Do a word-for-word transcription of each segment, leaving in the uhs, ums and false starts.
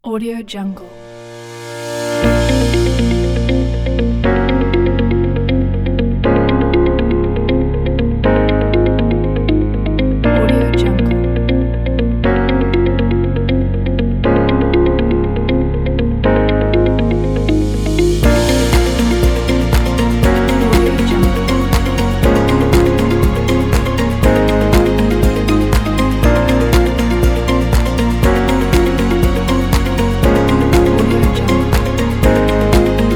Audio Jungle. Audio Jungle. Audio Jungle. Audio Jungle.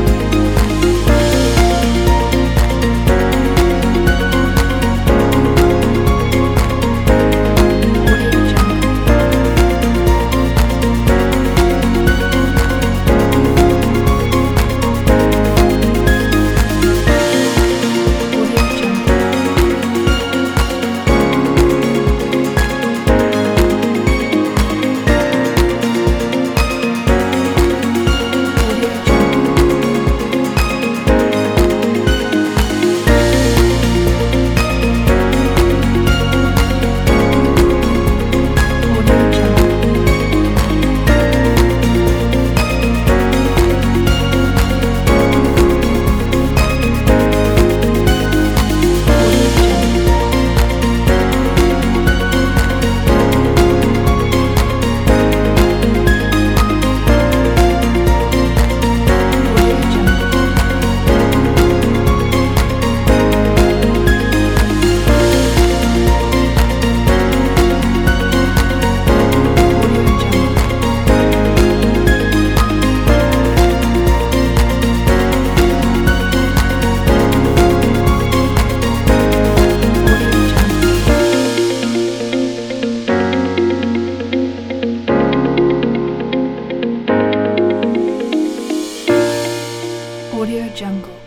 Audio Jungle. Audio Jungle. Audio Jungle. Audio Jungle. Audio Jungle. Audio Jungle. Audio Jungle. Audio Jungle. Audio Jungle.